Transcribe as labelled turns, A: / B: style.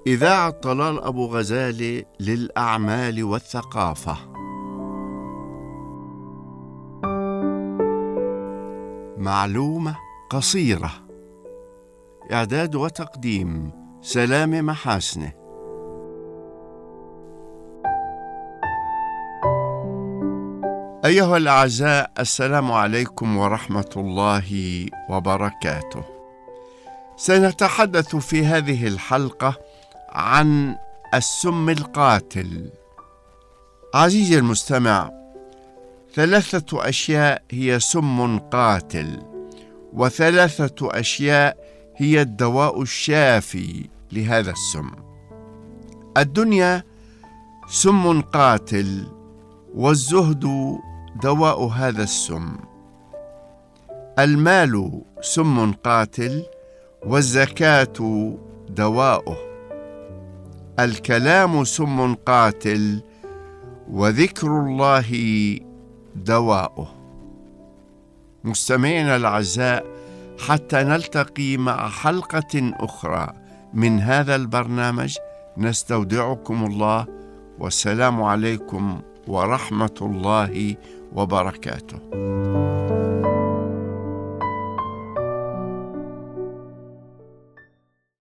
A: إذاعة طلال أبو غزالة للأعمال والثقافة. معلومة قصيرة. إعداد وتقديم سلام محاسنه. أيها الأعزاء، السلام عليكم ورحمة الله وبركاته. سنتحدث في هذه الحلقة عن السم القاتل. عزيزي المستمع، 3 أشياء هي سم قاتل، و3 أشياء هي الدواء الشافي لهذا السم. الدنيا سم قاتل، والزهد دواء هذا السم. المال سم قاتل، والزكاة دواؤه. الكلام سم قاتل، وذكر الله دواؤه. مستمعينا الأعزاء، حتى نلتقي مع حلقة أخرى من هذا البرنامج، نستودعكم الله، والسلام عليكم ورحمة الله وبركاته.